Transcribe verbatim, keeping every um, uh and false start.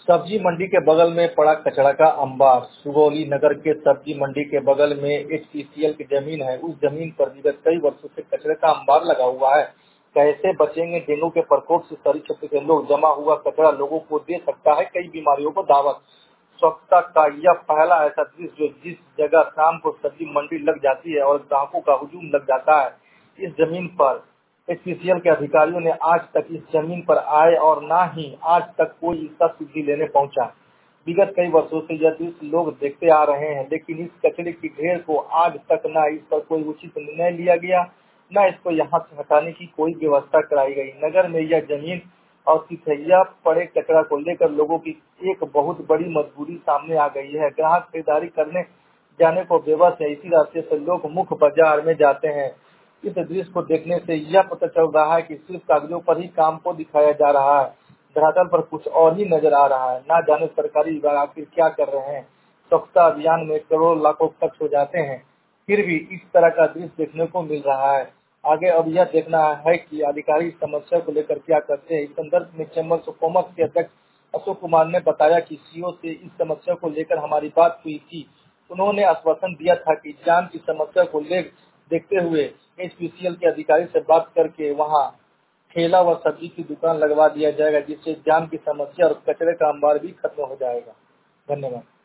सब्जी मंडी के बगल में पड़ा कचरा का अंबार। सुगौली नगर के सब्जी मंडी के बगल में एच पी सी एल की जमीन है। उस जमीन पर विगत कई वर्षों से कचरे का अंबार लगा हुआ है। कैसे बचेंगे डेंगू के प्रकोप से? शहरी क्षेत्र के लोग। जमा हुआ कचरा लोगों को दे सकता है कई बीमारियों को दावत। स्वच्छता का यह पहला ऐसा दृश्य जो जिस जगह शाम को सब्जी मंडी लग जाती है और ग्राहकों का हुजूम लग जाता है, इस जमीन पर एच पी सी एल के अधिकारियों ने आज तक इस जमीन पर आए और न ही आज तक कोई इसका सुधि लेने पहुंचा। विगत कई वर्षों से यह दृश्य लोग देखते आ रहे हैं, लेकिन इस कचरे की ढेर को आज तक न इस पर कोई उचित निर्णय लिया गया, न इसको यहाँ से हटाने की कोई व्यवस्था कराई गई। नगर में यह जमीन और तिथैया पड़े कचरा को लेकर लोगों की एक बहुत बड़ी मजबूरी सामने आ गई है। ग्राहक खरीदारी करने जाने को बेबस है। इसी रास्ते से लोग मुख्य बाजार में जाते हैं। इस दृश्य को देखने से यह पता चल रहा है कि सिर्फ कागजों पर ही काम को दिखाया जा रहा है, धरातल पर कुछ और ही नजर आ रहा है। ना जाने सरकारी विभाग आखिर क्या कर रहे हैं। स्वच्छता अभियान में करोड़ लाखों खर्च हो जाते हैं, फिर भी इस तरह का दृश्य देखने को मिल रहा है। आगे अब यह देखना है कि अधिकारी इस समस्या को लेकर क्या करते हैं। इस संदर्भ में चैम्बर ऑफ कॉमर्स के अध्यक्ष अशोक कुमार ने बताया कि सी ओ से इस समस्या को लेकर हमारी बात हुई थी। उन्होंने आश्वासन दिया था कि जाम की समस्या को ले देखते हुए एच पी सी एल के अधिकारी से बात करके वहां ठेला व सब्जी की दुकान लगवा दिया जाएगा, जिससे जाम की समस्या और कचरे का अंबार भी खत्म हो जाएगा। धन्यवाद।